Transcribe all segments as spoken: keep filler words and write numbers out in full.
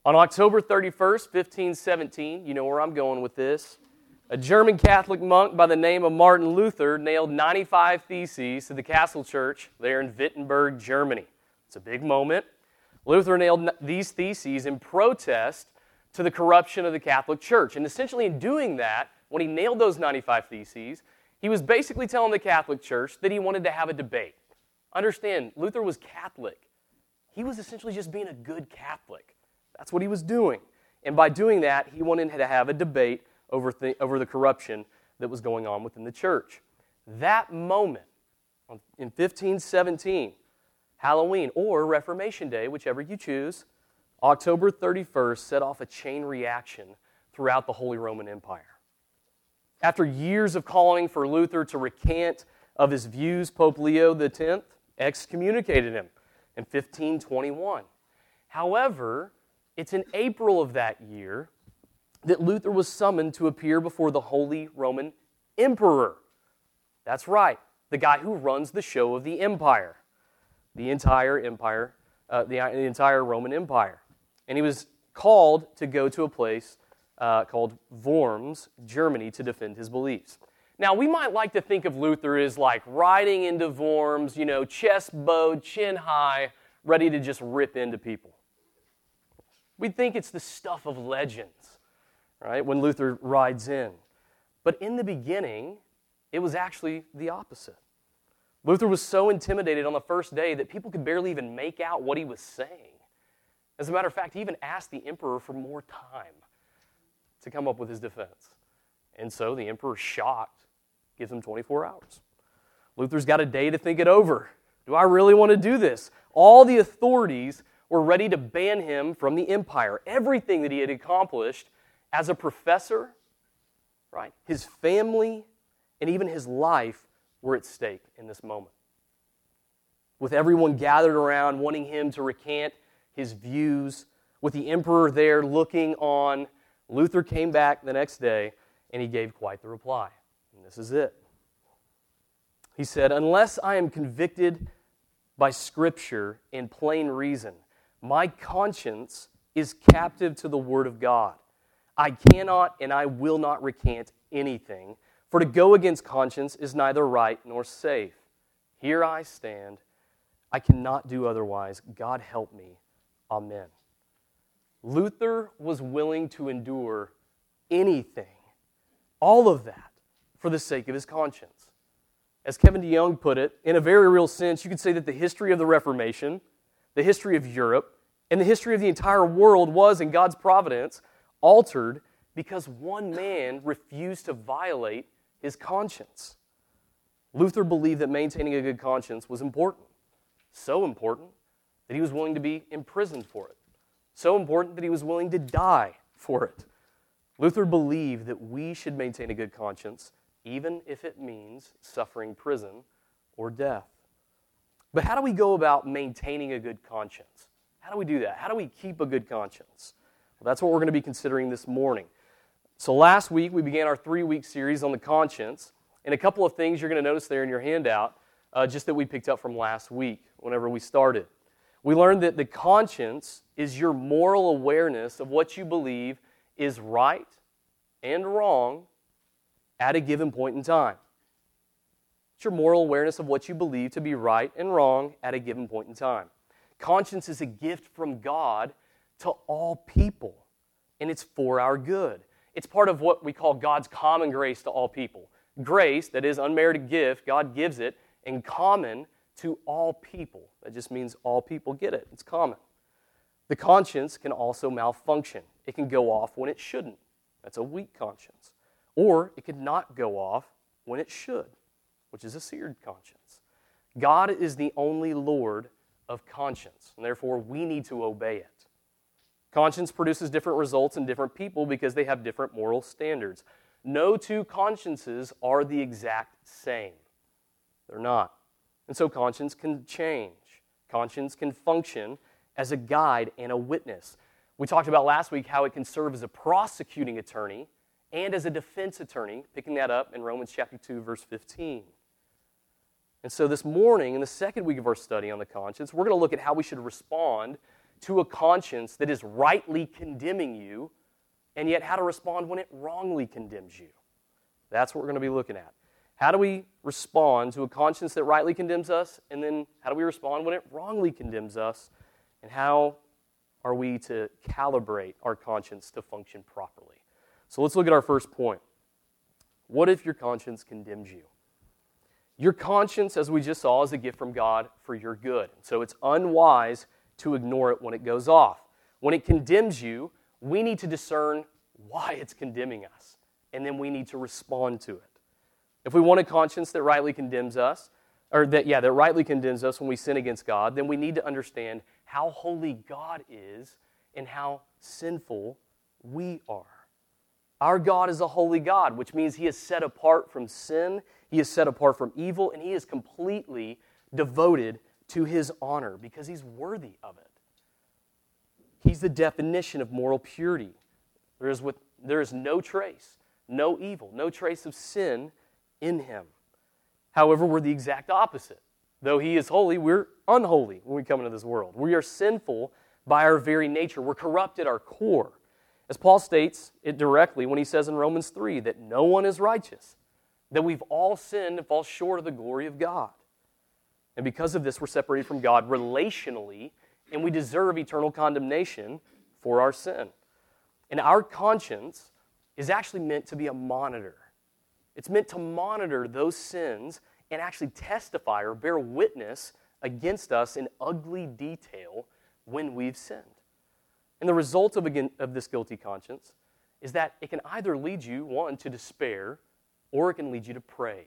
On October thirty-first, fifteen seventeen, you know where I'm going with this, a German Catholic monk by the name of Martin Luther nailed ninety-five theses to the Castle Church there in Wittenberg, Germany. It's a big moment. Luther nailed these theses in protest to the corruption of the Catholic Church. And essentially in doing that, when he nailed those ninety-five theses, he was basically telling the Catholic Church that he wanted to have a debate. Understand, Luther was Catholic. He was essentially just being a good Catholic. That's what he was doing. And by doing that, he wanted to have a debate over, th- over the corruption that was going on within the church. That moment, in fifteen seventeen, Halloween or Reformation Day, whichever you choose, October thirty-first set off a chain reaction throughout the Holy Roman Empire. After years of calling for Luther to recant of his views, Pope Leo the tenth excommunicated him in fifteen twenty-one. However, it's in April of that year that Luther was summoned to appear before the Holy Roman Emperor. That's right, the guy who runs the show of the empire, the entire empire, uh, the, the entire Roman Empire. And he was called to go to a place uh, called Worms, Germany, to defend his beliefs. Now, we might like to think of Luther as like riding into Worms, you know, chest bowed, chin high, ready to just rip into people. We'd think it's the stuff of legends, right, when Luther rides in. But in the beginning, it was actually the opposite. Luther was so intimidated on the first day that people could barely even make out what he was saying. As a matter of fact, he even asked the emperor for more time to come up with his defense. And so the emperor, shocked, gives him twenty-four hours. Luther's got a day to think it over. Do I really want to do this? All the authorities were ready to ban him from the empire. Everything that he had accomplished as a professor, right, his family, and even his life were at stake in this moment. With everyone gathered around wanting him to recant his views, with the emperor there looking on, Luther came back the next day and he gave quite the reply. And this is it. He said, "Unless I am convicted by Scripture and plain reason, my conscience is captive to the Word of God. I cannot and I will not recant anything, for to go against conscience is neither right nor safe. Here I stand. I cannot do otherwise. God help me. Amen." Luther was willing to endure anything, all of that, for the sake of his conscience. As Kevin DeYoung put it, in a very real sense, you could say that the history of the Reformation, the history of Europe, and the history of the entire world was, in God's providence, altered because one man refused to violate his conscience. Luther believed that maintaining a good conscience was important. So important that he was willing to be imprisoned for it. So important that he was willing to die for it. Luther believed that we should maintain a good conscience, even if it means suffering prison or death. But how do we go about maintaining a good conscience? How do we do that? How do we keep a good conscience? Well, that's what we're going to be considering this morning. So last week, we began our three-week series on the conscience, and a couple of things you're going to notice there in your handout, uh, just that we picked up from last week whenever we started. We learned that the conscience is your moral awareness of what you believe is right and wrong at a given point in time. It's your moral awareness of what you believe to be right and wrong at a given point in time. Conscience is a gift from God to all people, and it's for our good. It's part of what we call God's common grace to all people. Grace, that is unmerited gift, God gives it, and common to all people. That just means all people get it. It's common. The conscience can also malfunction. It can go off when it shouldn't. That's a weak conscience. Or it could not go off when it should, which is a seared conscience. God is the only Lord of conscience, and therefore we need to obey it. Conscience produces different results in different people because they have different moral standards. No two consciences are the exact same. They're not. And so conscience can change. Conscience can function as a guide and a witness. We talked about last week how it can serve as a prosecuting attorney and as a defense attorney, picking that up in Romans chapter two, verse fifteen. And so this morning, in the second week of our study on the conscience, we're going to look at how we should respond to a conscience that is rightly condemning you, and yet how to respond when it wrongly condemns you. That's what we're going to be looking at. How do we respond to a conscience that rightly condemns us, and then how do we respond when it wrongly condemns us, and how are we to calibrate our conscience to function properly? So let's look at our first point. What if your conscience condemns you? Your conscience, as we just saw, is a gift from God for your good. So it's unwise to ignore it when it goes off. When it condemns you, we need to discern why it's condemning us, and then we need to respond to it. If we want a conscience that rightly condemns us, or that, yeah, that rightly condemns us when we sin against God, then we need to understand how holy God is and how sinful we are. Our God is a holy God, which means He is set apart from sin, He is set apart from evil, and He is completely devoted to His honor because He's worthy of it. He's the definition of moral purity. There is, with, there is no trace, no evil, no trace of sin in Him. However, we're the exact opposite. Though He is holy, we're unholy when we come into this world. We are sinful by our very nature. We're corrupt at our core. As Paul states it directly when he says in Romans three that no one is righteous, that we've all sinned and fall short of the glory of God. And because of this, we're separated from God relationally, and we deserve eternal condemnation for our sin. And our conscience is actually meant to be a monitor. It's meant to monitor those sins and actually testify or bear witness against us in ugly detail when we've sinned. And the result of, again, of this guilty conscience is that it can either lead you, one, to despair, or it can lead you to praise.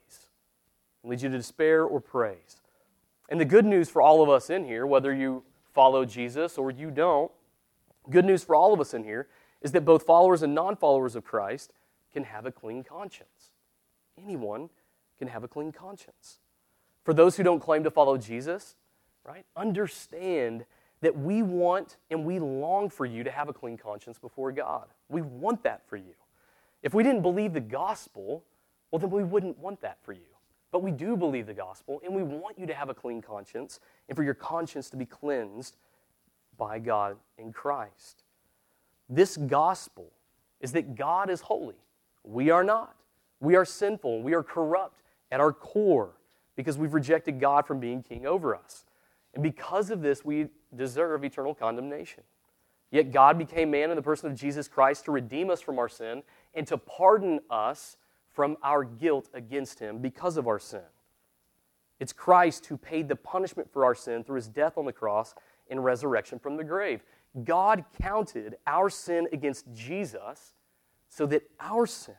It can lead you to despair or praise. And the good news for all of us in here, whether you follow Jesus or you don't, good news for all of us in here is that both followers and non-followers of Christ can have a clean conscience. Anyone can have a clean conscience. For those who don't claim to follow Jesus, right, understand that we want and we long for you to have a clean conscience before God. We want that for you. If we didn't believe the gospel, well, then we wouldn't want that for you. But we do believe the gospel, and we want you to have a clean conscience and for your conscience to be cleansed by God in Christ. This gospel is that God is holy. We are not. We are sinful. We are corrupt at our core because we've rejected God from being king over us. And because of this, we deserve eternal condemnation. Yet God became man in the person of Jesus Christ to redeem us from our sin and to pardon us from our guilt against Him because of our sin. It's Christ who paid the punishment for our sin through His death on the cross and resurrection from the grave. God counted our sin against Jesus so that our sin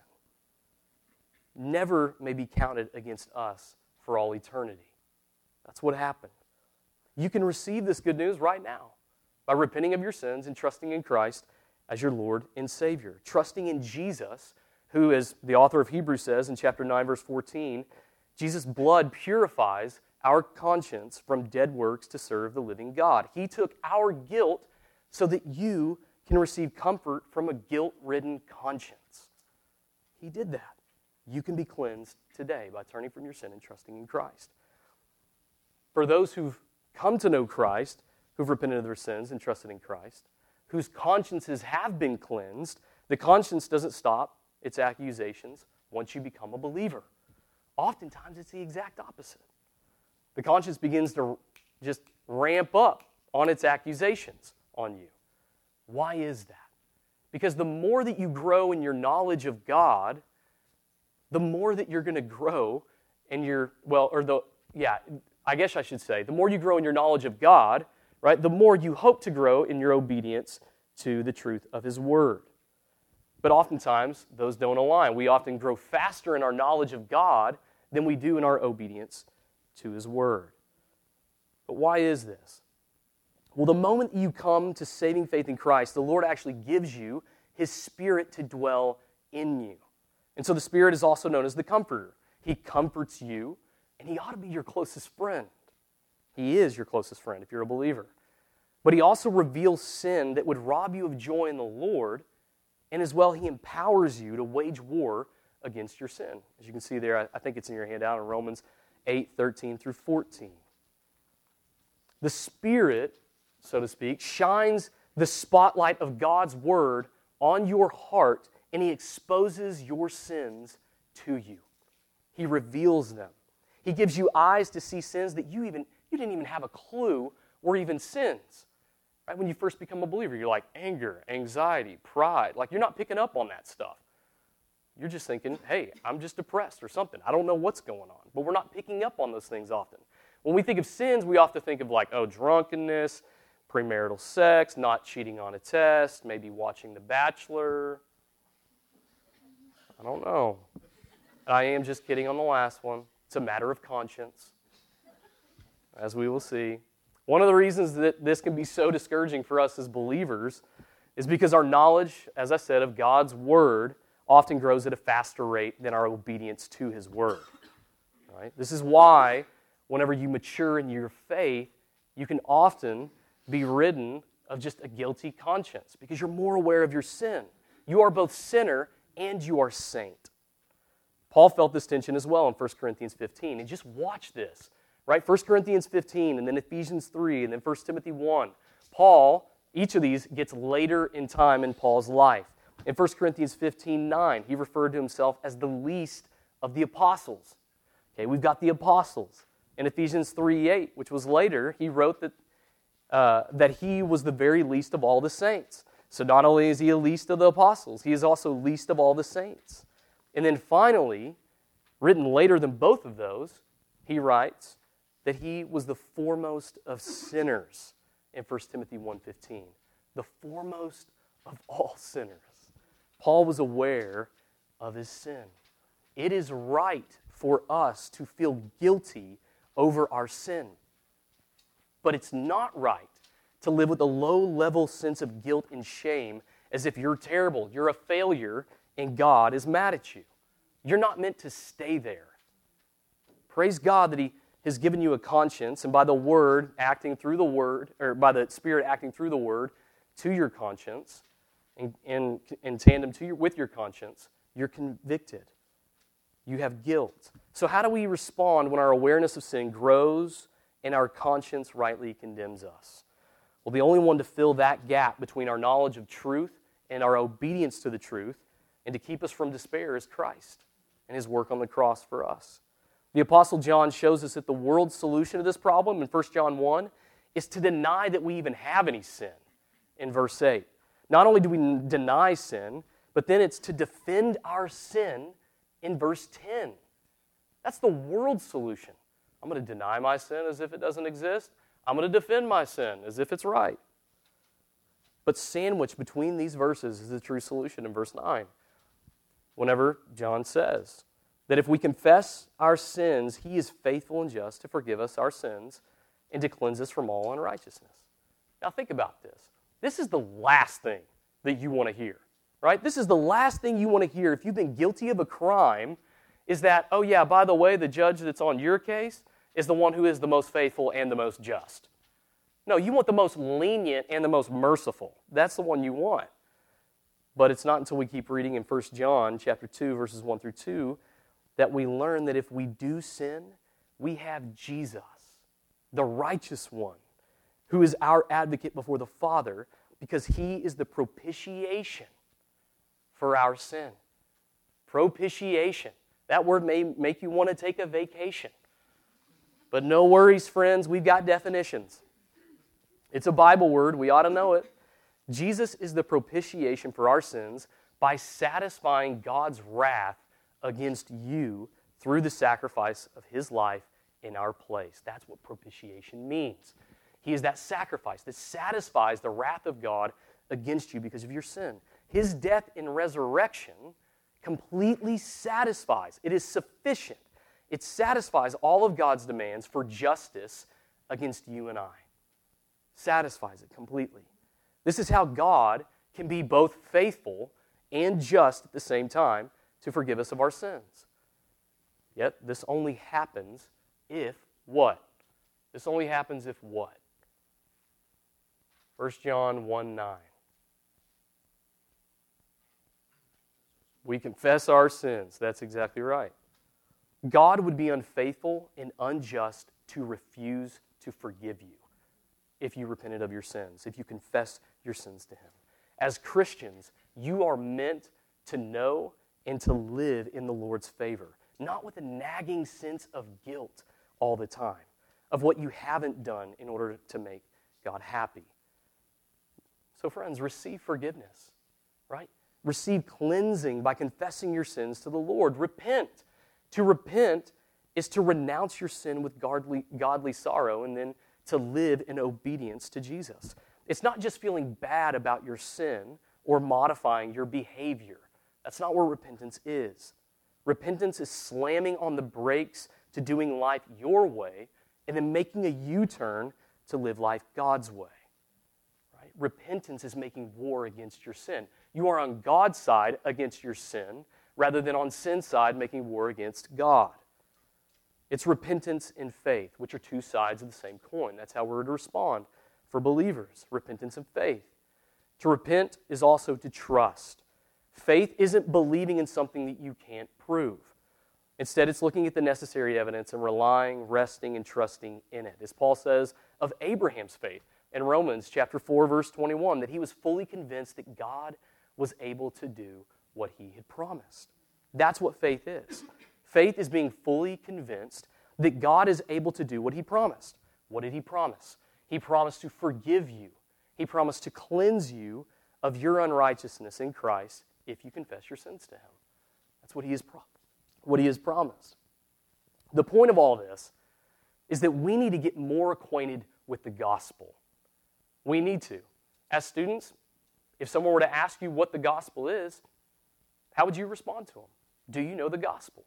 never may be counted against us for all eternity. That's what happened. You can receive this good news right now by repenting of your sins and trusting in Christ as your Lord and Savior. Trusting in Jesus, who, as the author of Hebrews says in chapter nine, verse fourteen, Jesus' blood purifies our conscience from dead works to serve the living God. He took our guilt so that you can receive comfort from a guilt-ridden conscience. He did that. You can be cleansed today by turning from your sin and trusting in Christ. For those who've come to know Christ, who've repented of their sins and trusted in Christ, whose consciences have been cleansed, the conscience doesn't stop its accusations once you become a believer. Oftentimes, it's the exact opposite. The conscience begins to just ramp up on its accusations on you. Why is that? Because the more that you grow in your knowledge of God, the more that you're going to grow in your, well, or the, yeah, I guess I should say, the more you grow in your knowledge of God, right, the more you hope to grow in your obedience to the truth of His Word. But oftentimes, those don't align. We often grow faster in our knowledge of God than we do in our obedience to His Word. But why is this? Well, the moment you come to saving faith in Christ, the Lord actually gives you His Spirit to dwell in you. And so the Spirit is also known as the Comforter. He comforts you, and He ought to be your closest friend. He is your closest friend if you're a believer. But He also reveals sin that would rob you of joy in the Lord, and as well, He empowers you to wage war against your sin. As you can see there, I think it's in your handout in Romans eight, thirteen through fourteen. The Spirit so to speak, shines the spotlight of God's Word on your heart, and He exposes your sins to you. He reveals them. He gives you eyes to see sins that you even you didn't even have a clue were even sins. Right? When you first become a believer, you're like anger, anxiety, pride. Like you're not picking up on that stuff. You're just thinking, hey, I'm just depressed or something. I don't know what's going on. But we're not picking up on those things often. When we think of sins, we often think of like, oh, drunkenness, premarital sex, not cheating on a test, maybe watching The Bachelor. I don't know. I am just kidding on the last one. It's a matter of conscience, as we will see. One of the reasons that this can be so discouraging for us as believers is because our knowledge, as I said, of God's Word often grows at a faster rate than our obedience to His Word. Right? This is why whenever you mature in your faith, you can often be ridden of just a guilty conscience because you're more aware of your sin. You are both sinner and you are saint. Paul felt this tension as well in First Corinthians fifteen. And just watch this, right? First Corinthians fifteen, and then Ephesians three, and then First Timothy one. Paul, each of these gets later in time in Paul's life. In First Corinthians fifteen nine, he referred to himself as the least of the apostles. Okay, we've got the apostles. In Ephesians three eight, which was later, he wrote that, uh, that he was the very least of all the saints. So not only is he a least of the apostles, he is also least of all the saints. And then finally, written later than both of those, he writes that he was the foremost of sinners in First Timothy one fifteen. The foremost of all sinners. Paul was aware of his sin. It is right for us to feel guilty over our sin. But it's not right to live with a low-level sense of guilt and shame as if you're terrible, you're a failure, and God is mad at you. You're not meant to stay there. Praise God that He has given you a conscience, and by the Word acting through the Word, or by the Spirit acting through the Word to your conscience, and in, in tandem to your, with your conscience, you're convicted. You have guilt. So how do we respond when our awareness of sin grows and our conscience rightly condemns us? Well, the only one to fill that gap between our knowledge of truth and our obedience to the truth and to keep us from despair is Christ and His work on the cross for us. The Apostle John shows us that the world's solution to this problem in First John one is to deny that we even have any sin in verse eight. Not only do we deny sin, but then it's to defend our sin in verse ten. That's the world's solution. I'm going to deny my sin as if it doesn't exist. I'm going to defend my sin as if it's right. But sandwiched between these verses is the true solution in verse nine. Whenever John says that if we confess our sins, He is faithful and just to forgive us our sins and to cleanse us from all unrighteousness. Now think about this. This is the last thing that you want to hear, right? This is the last thing you want to hear if you've been guilty of a crime is that, oh yeah, by the way, the judge that's on your case is the one who is the most faithful and the most just. No, you want the most lenient and the most merciful. That's the one you want. But it's not until we keep reading in First John chapter two, verses one through two, that we learn that if we do sin, we have Jesus, the righteous one, who is our advocate before the Father, because He is the propitiation for our sin. Propitiation. That word may make you want to take a vacation. But no worries, friends, we've got definitions. It's a Bible word, we ought to know it. Jesus is the propitiation for our sins by satisfying God's wrath against you through the sacrifice of His life in our place. That's what propitiation means. He is that sacrifice that satisfies the wrath of God against you because of your sin. His death and resurrection completely satisfies. It is sufficient. It satisfies all of God's demands for justice against you and I. Satisfies it completely. This is how God can be both faithful and just at the same time to forgive us of our sins. Yet this only happens if what? This only happens if what? First John one nine. We confess our sins. That's exactly right. God would be unfaithful and unjust to refuse to forgive you. if you repented of your sins, if you confess your sins to him. As Christians, you are meant to know and to live in the Lord's favor, not with a nagging sense of guilt all the time, of what you haven't done in order to make God happy. So friends, receive forgiveness, right? Receive cleansing by confessing your sins to the Lord. Repent. To repent is to renounce your sin with godly, godly sorrow and then to live in obedience to Jesus. It's not just feeling bad about your sin or modifying your behavior. That's not where repentance is. Repentance is slamming on the brakes to doing life your way and then making a U-turn to live life God's way. Right? Repentance is making war against your sin. You are on God's side against your sin rather than on sin's side making war against God. It's repentance and faith, which are two sides of the same coin. That's how we're to respond for believers, repentance and faith. To repent is also to trust. Faith isn't believing in something that you can't prove. Instead, it's looking at the necessary evidence and relying, resting, and trusting in it. As Paul says of Abraham's faith in Romans chapter four, verse twenty-one, that he was fully convinced that God was able to do what he had promised. That's what faith is. Faith is being fully convinced that God is able to do what he promised. What did he promise? He promised to forgive you. He promised to cleanse you of your unrighteousness in Christ if you confess your sins to him. That's what he has, pro- what he has promised. The point of all this is that we need to get more acquainted with the gospel. We need to. As students, if someone were to ask you what the gospel is, how would you respond to them? Do you know the gospel?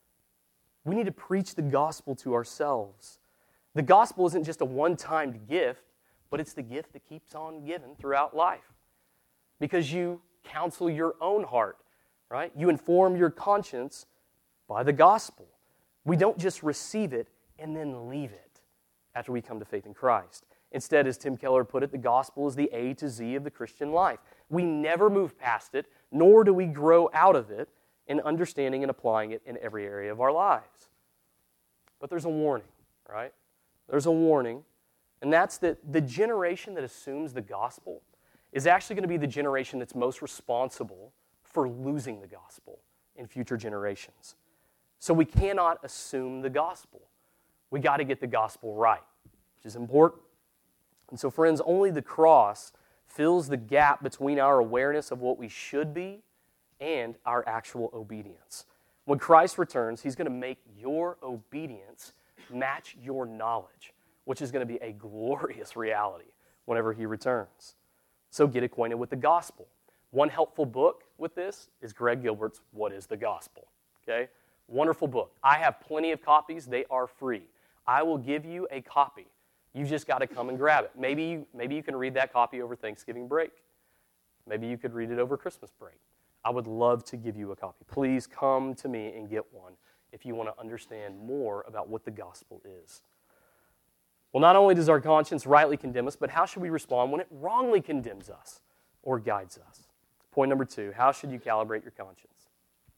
We need to preach the gospel to ourselves. The gospel isn't just a one-time gift, but it's the gift that keeps on giving throughout life. Because you counsel your own heart, right? You inform your conscience by the gospel. We don't just receive it and then leave it after we come to faith in Christ. Instead, as Tim Keller put it, the gospel is the A to Z of the Christian life. We never move past it, nor do we grow out of it in understanding and applying it in every area of our lives. But there's a warning, right? There's a warning, and that's that the generation that assumes the gospel is actually going to be the generation that's most responsible for losing the gospel in future generations. So we cannot assume the gospel. We got to get the gospel right, which is important. And so, friends, only the cross fills the gap between our awareness of what we should be and our actual obedience. When Christ returns, he's going to make your obedience match your knowledge, which is going to be a glorious reality whenever he returns. So get acquainted with the gospel. One helpful book with this is Greg Gilbert's What is the Gospel? Okay? Wonderful book. I have plenty of copies. They are free. I will give you a copy. You just got to come and grab it. Maybe you, maybe you can read that copy over Thanksgiving break. Maybe you could read it over Christmas break. I would love to give you a copy. Please come to me and get one if you want to understand more about what the gospel is. Well, not only does our conscience rightly condemn us, but how should we respond when it wrongly condemns us or guides us? Point number two, how should you calibrate your conscience?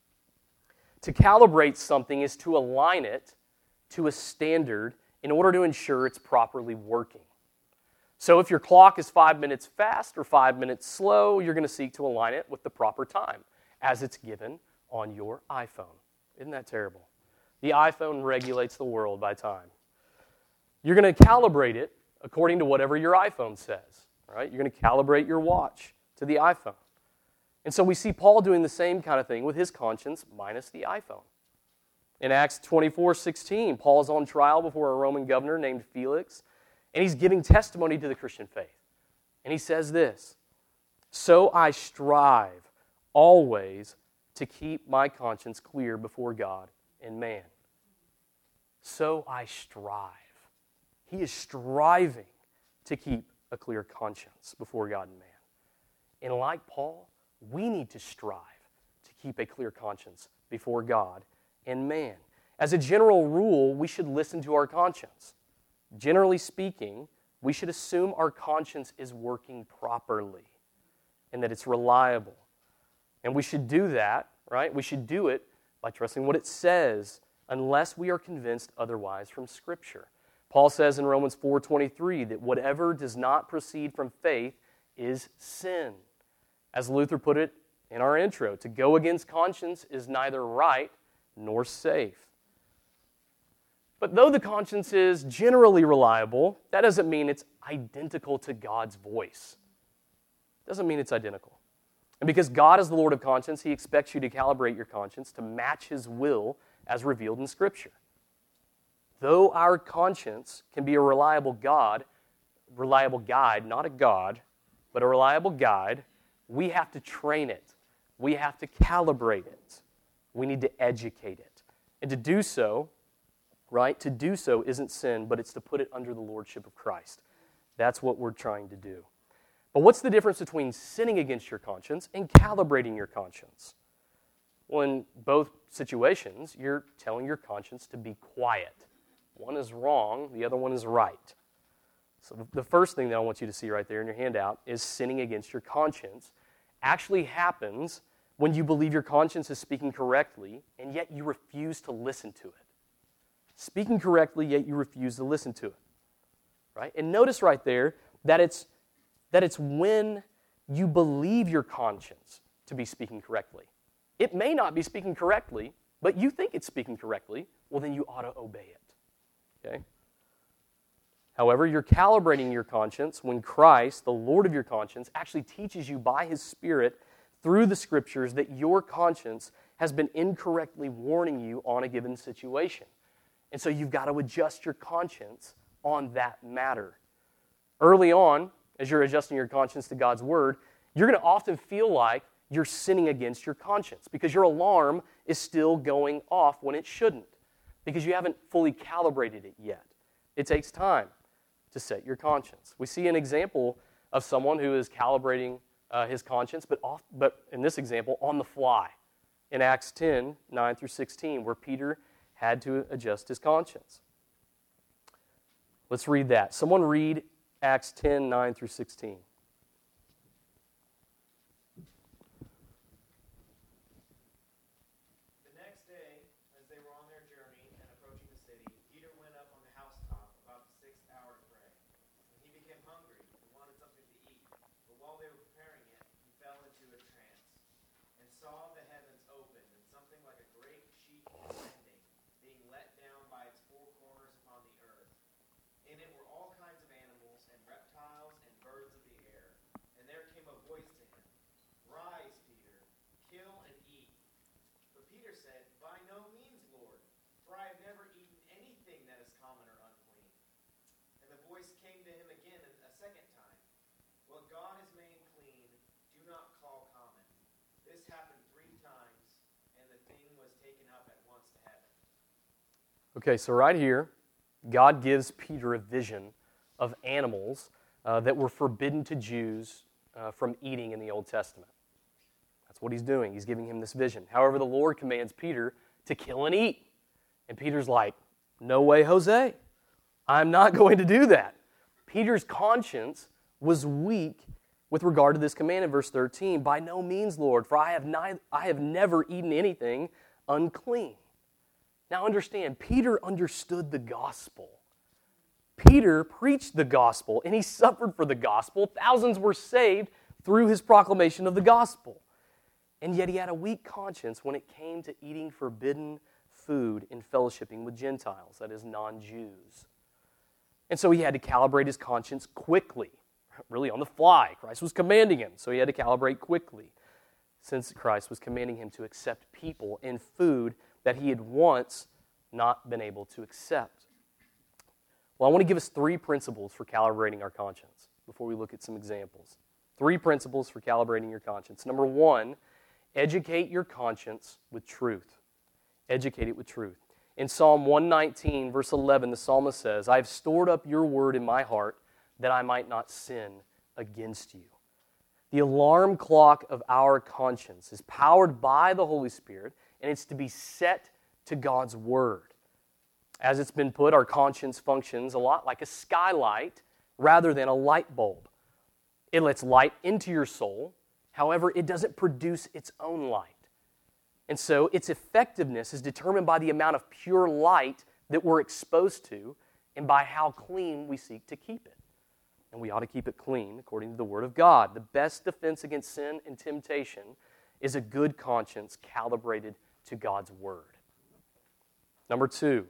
To calibrate something is to align it to a standard in order to ensure it's properly working. So if your clock is five minutes fast or five minutes slow, you're going to seek to align it with the proper time as it's given on your iPhone. Isn't that terrible? The iPhone regulates the world by time. You're going to calibrate it according to whatever your iPhone says. Right? You're going to calibrate your watch to the iPhone. And so we see Paul doing the same kind of thing with his conscience minus the iPhone. In Acts twenty-four sixteen, Paul's on trial before a Roman governor named Felix, and he's giving testimony to the Christian faith. And he says this, "So I strive always to keep my conscience clear before God and man." So I strive. He is striving to keep a clear conscience before God and man. And like Paul, we need to strive to keep a clear conscience before God and man. As a general rule, we should listen to our conscience. Generally speaking, we should assume our conscience is working properly and that it's reliable. And we should do that, right? We should do it by trusting what it says unless we are convinced otherwise from Scripture. Paul says in Romans four twenty-three that whatever does not proceed from faith is sin. As Luther put it in our intro, to go against conscience is neither right nor safe. But though the conscience is generally reliable, that doesn't mean it's identical to God's voice. Doesn't mean it's identical. And because God is the Lord of conscience, He expects you to calibrate your conscience to match His will as revealed in Scripture. Though our conscience can be a reliable God, reliable guide, not a God, but a reliable guide, we have to train it. We have to calibrate it. We need to educate it. And to do so, right, to do so isn't sin, but it's to put it under the lordship of Christ. That's what we're trying to do. But what's the difference between sinning against your conscience and calibrating your conscience? Well, in both situations, you're telling your conscience to be quiet. One is wrong, the other one is right. So the first thing that I want you to see right there in your handout is sinning against your conscience actually happens when you believe your conscience is speaking correctly, and yet you refuse to listen to it. Speaking correctly, yet you refuse to listen to it. Right? And notice right there that it's, that it's when you believe your conscience to be speaking correctly. It may not be speaking correctly, but you think it's speaking correctly, well, then you ought to obey it. Okay? However, you're calibrating your conscience when Christ, the Lord of your conscience, actually teaches you by His Spirit through the Scriptures that your conscience has been incorrectly warning you on a given situation. And so you've got to adjust your conscience on that matter. Early on, as you're adjusting your conscience to God's Word, you're going to often feel like you're sinning against your conscience because your alarm is still going off when it shouldn't, because you haven't fully calibrated it yet. It takes time to set your conscience. We see an example of someone who is calibrating uh, his conscience, but, off, but in this example, on the fly. In Acts ten, nine through sixteen, where Peter had to adjust his conscience. Let's read that. Someone read Acts ten, nine through sixteen. Came to him again a second time. What God has made clean, do not call common. This happened three times, and the thing was taken up at once to heaven. Okay, so right here, God gives Peter a vision of animals uh, that were forbidden to Jews uh, from eating in the Old Testament. That's what He's doing. He's giving him this vision. However, the Lord commands Peter to kill and eat. And Peter's like, no way, Jose. I'm not going to do that. Peter's conscience was weak with regard to this command in verse thirteen. By no means, Lord, for I have, ni- I have never eaten anything unclean. Now understand, Peter understood the gospel. Peter preached the gospel, and he suffered for the gospel. Thousands were saved through his proclamation of the gospel. And yet he had a weak conscience when it came to eating forbidden food and fellowshipping with Gentiles, that is, non-Jews. And so he had to calibrate his conscience quickly, really on the fly. Christ was commanding him, so he had to calibrate quickly, since Christ was commanding him to accept people and food that he had once not been able to accept. Well, I want to give us three principles for calibrating our conscience before we look at some examples. Three principles for calibrating your conscience. Number one, educate your conscience with truth. Educate it with truth. In Psalm one nineteen, verse eleven, the psalmist says, I have stored up your word in my heart that I might not sin against you. The alarm clock of our conscience is powered by the Holy Spirit, and it's to be set to God's word. As it's been put, our conscience functions a lot like a skylight rather than a light bulb. It lets light into your soul. However, it doesn't produce its own light. And so its effectiveness is determined by the amount of pure light that we're exposed to and by how clean we seek to keep it. And we ought to keep it clean according to the Word of God. The best defense against sin and temptation is a good conscience calibrated to God's Word. Number two,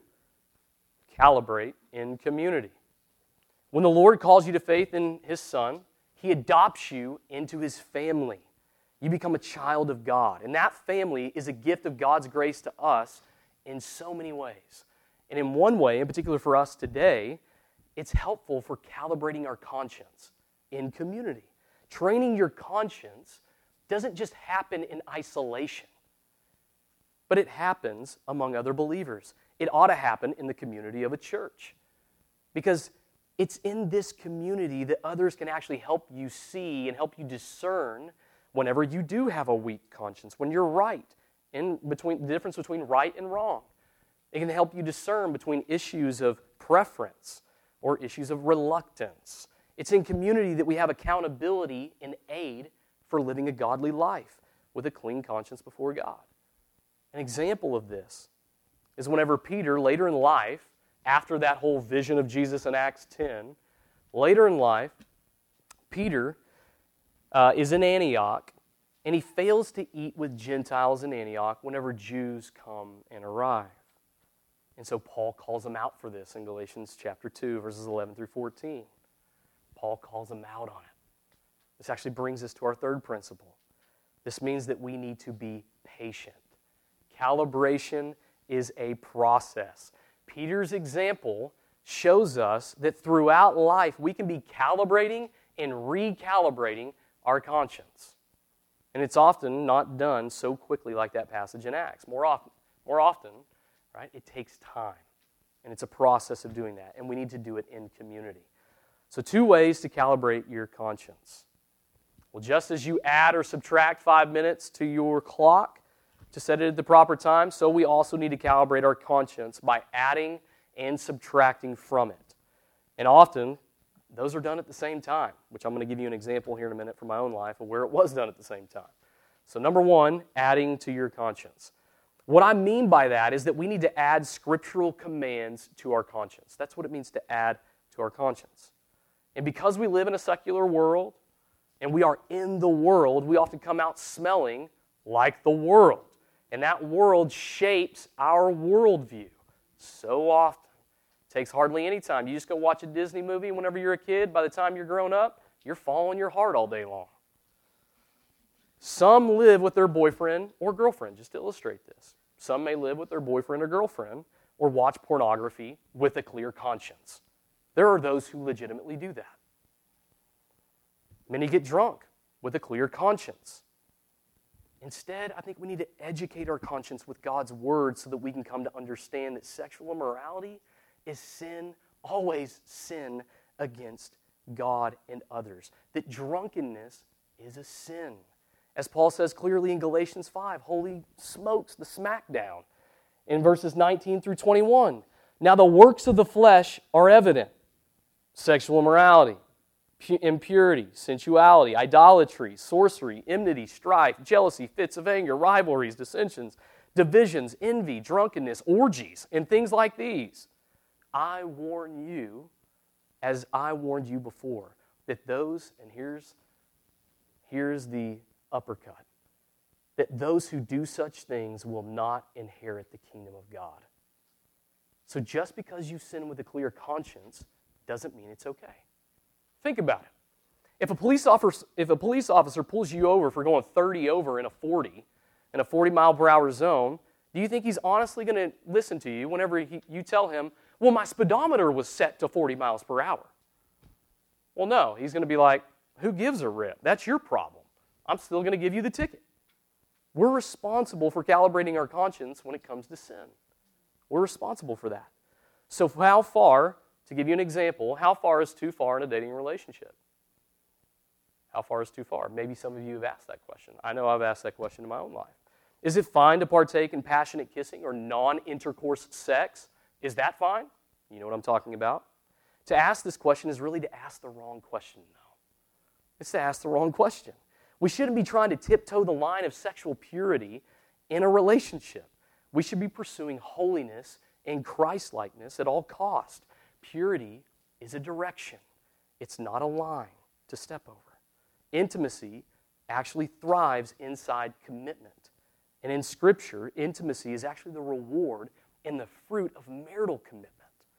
calibrate in community. When the Lord calls you to faith in His Son, He adopts you into His family. You become a child of God. And that family is a gift of God's grace to us in so many ways. And in one way, in particular for us today, it's helpful for calibrating our conscience in community. Training your conscience doesn't just happen in isolation, but it happens among other believers. It ought to happen in the community of a church, because it's in this community that others can actually help you see and help you discern whenever you do have a weak conscience, when you're right, in between the difference between right and wrong. It can help you discern between issues of preference or issues of reluctance. It's in community that we have accountability and aid for living a godly life with a clean conscience before God. An example of this is whenever Peter, later in life, after that whole vision of Jesus in Acts ten, later in life, Peter uh, is in Antioch, and he fails to eat with Gentiles in Antioch whenever Jews come and arrive. And so Paul calls him out for this in Galatians chapter two, verses eleven through fourteen. Paul calls him out on it. This actually brings us to our third principle. This means that we need to be patient. Calibration is a process. Peter's example shows us that throughout life we can be calibrating and recalibrating our conscience. And it's often not done so quickly like that passage in Acts. More often, more often, right, it takes time. And it's a process of doing that. And we need to do it in community. So two ways to calibrate your conscience. Well, just as you add or subtract five minutes to your clock to set it at the proper time, so we also need to calibrate our conscience by adding and subtracting from it. And often, those are done at the same time, which I'm going to give you an example here in a minute from my own life of where it was done at the same time. So number one, adding to your conscience. What I mean by that is that we need to add scriptural commands to our conscience. That's what it means to add to our conscience. And because we live in a secular world, and we are in the world, we often come out smelling like the world. And that world shapes our worldview so often. It takes hardly any time. You just go watch a Disney movie whenever you're a kid. By the time you're grown up, you're following your heart all day long. Some live with their boyfriend or girlfriend, just to illustrate this. Some may live with their boyfriend or girlfriend or watch pornography with a clear conscience. There are those who legitimately do that. Many get drunk with a clear conscience. Instead, I think we need to educate our conscience with God's Word so that we can come to understand that sexual immorality is sin, always sin against God and others. That drunkenness is a sin. As Paul says clearly in Galatians five, holy smokes, the smackdown, in verses nineteen through twenty-one. Now the works of the flesh are evident. Sexual immorality, impurity, sensuality, idolatry, sorcery, enmity, strife, jealousy, fits of anger, rivalries, dissensions, divisions, envy, drunkenness, orgies, and things like these. I warn you, as I warned you before, that those, and here's, here's the uppercut, that those who do such things will not inherit the kingdom of God. So just because you sin with a clear conscience doesn't mean it's okay. Think about it. If a police officer, if a police officer pulls you over for going thirty over in a forty, in a forty mile per hour zone, do you think he's honestly going to listen to you whenever he, you tell him, well, my speedometer was set to forty miles per hour? Well, no. He's going to be like, who gives a rip? That's your problem. I'm still going to give you the ticket. We're responsible for calibrating our conscience when it comes to sin. We're responsible for that. So how far, to give you an example, how far is too far in a dating relationship? How far is too far? Maybe some of you have asked that question. I know I've asked that question in my own life. Is it fine to partake in passionate kissing or non-intercourse sex? Is that fine? You know what I'm talking about. To ask this question is really to ask the wrong question, though. It's to ask the wrong question. We shouldn't be trying to tiptoe the line of sexual purity in a relationship. We should be pursuing holiness and Christ-likeness at all cost. Purity is a direction. It's not a line to step over. Intimacy actually thrives inside commitment. And in Scripture, intimacy is actually the reward and the fruit of marital commitment,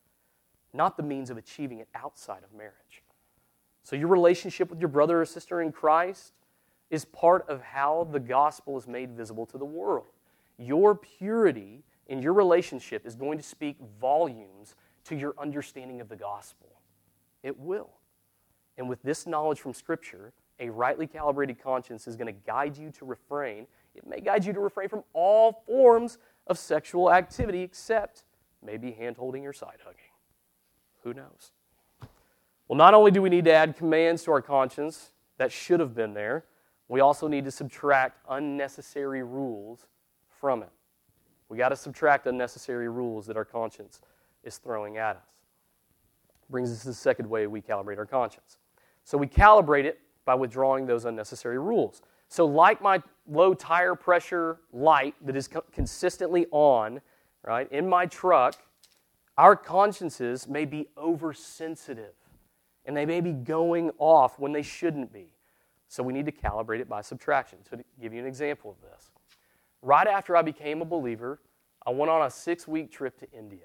not the means of achieving it outside of marriage. So your relationship with your brother or sister in Christ is part of how the gospel is made visible to the world. Your purity in your relationship is going to speak volumes to your understanding of the gospel. It will. And with this knowledge from Scripture, a rightly calibrated conscience is going to guide you to refrain. It may guide you to refrain from all forms of sexual activity except maybe hand-holding or side-hugging. Who knows? Well, not only do we need to add commands to our conscience that should have been there, we also need to subtract unnecessary rules from it. We got to subtract unnecessary rules that our conscience is throwing at us. Brings us to the second way we calibrate our conscience. So we calibrate it by withdrawing those unnecessary rules. So like my low tire pressure light that is co- consistently on, right, in my truck, our consciences may be oversensitive, and they may be going off when they shouldn't be. So we need to calibrate it by subtraction. So to give you an example of this, right after I became a believer, I went on a six-week trip to India.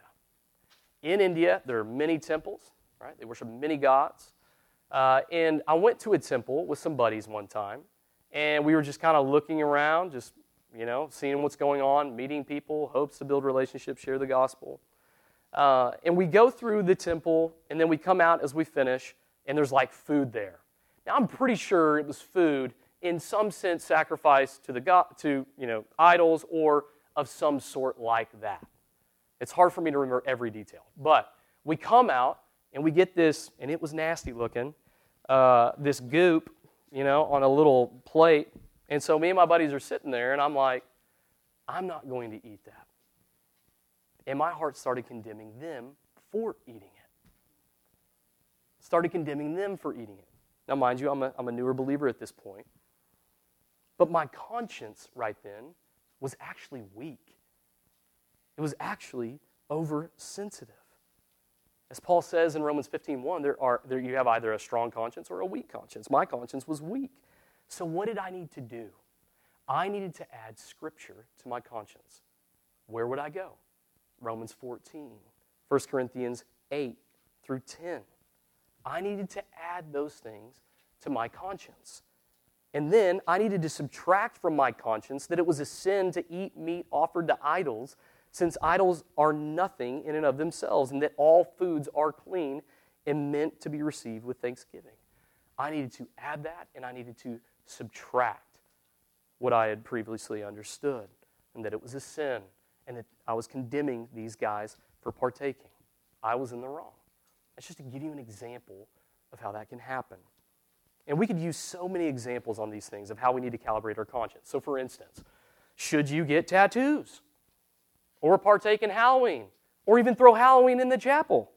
In India, there are many temples, right? They worship many gods. Uh, and I went to a temple with some buddies one time, and we were just kind of looking around, just, you know, seeing what's going on, meeting people, hopes to build relationships, share the gospel. Uh, and we go through the temple, and then we come out as we finish, and there's like food there. Now, I'm pretty sure it was food in some sense sacrificed to the god, to, you know, idols or of some sort like that. It's hard for me to remember every detail. But we come out, and we get this, and it was nasty looking, uh, this goop, you know, on a little plate. And so me and my buddies are sitting there, and I'm like, I'm not going to eat that. And my heart started condemning them for eating it. Started condemning them for eating it. Now, mind you, I'm a, I'm a newer believer at this point. But my conscience right then was actually weak. It was actually oversensitive. As Paul says in Romans fifteen one, there are there you have either a strong conscience or a weak conscience. My conscience was weak. So what did I need to do? I needed to add Scripture to my conscience. Where would I go? Romans fourteen, First Corinthians eight through ten. I needed to add those things to my conscience. And then I needed to subtract from my conscience that it was a sin to eat meat offered to idols, since idols are nothing in and of themselves, and that all foods are clean and meant to be received with thanksgiving. I needed to add that, and I needed to subtract what I had previously understood, and that it was a sin, and that I was condemning these guys for partaking. I was in the wrong. That's just to give you an example of how that can happen. And we could use so many examples on these things of how we need to calibrate our conscience. So for instance, should you get tattoos? Or partake in Halloween? Or even throw Halloween in the chapel?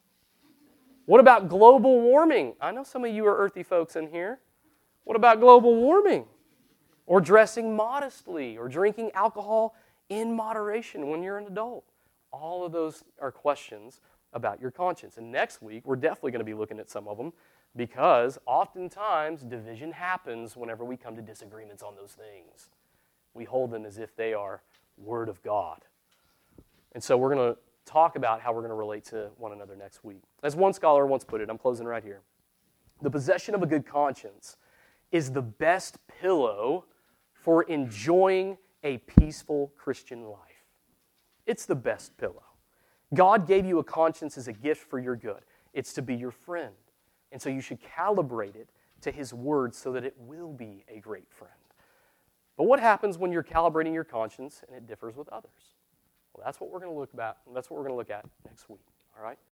What about global warming? I know some of you are earthy folks in here. What about global warming? Or dressing modestly? Or drinking alcohol in moderation when you're an adult? All of those are questions about your conscience. And next week, we're definitely going to be looking at some of them, because oftentimes division happens whenever we come to disagreements on those things. We hold them as if they are Word of God. And so we're going to talk about how we're going to relate to one another next week. As one scholar once put it, I'm closing right here, the possession of a good conscience is the best pillow for enjoying a peaceful Christian life. It's the best pillow. God gave you a conscience as a gift for your good. It's to be your friend. And so you should calibrate it to His Word so that it will be a great friend. But what happens when you're calibrating your conscience and it differs with others? Well, that's what we're going to look about. That's what we're going to look at next week. All right?